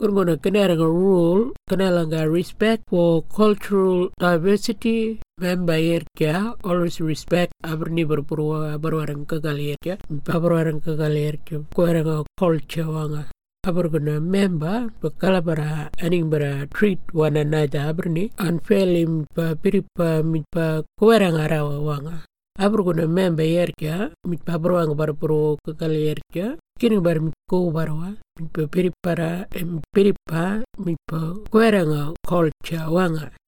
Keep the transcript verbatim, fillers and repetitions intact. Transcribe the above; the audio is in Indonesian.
Kurgona kenera nga rule, kenela nga respect for cultural diversity, member yerkia, always respect aberni berpurwa berwarang kegalierkia, berwarang kegalierkia, kuarang culture wanga. Abergona member bekala bara aning bara treat one another aberni unfairly pa piripa mitpa kuarang arawa wanga. Abergona member yerkia mitpa berwang berpurwa kegalierkia, kini bar mitko barwa. Mitpa piripara, piripa, mitpa kuarang culture wanga.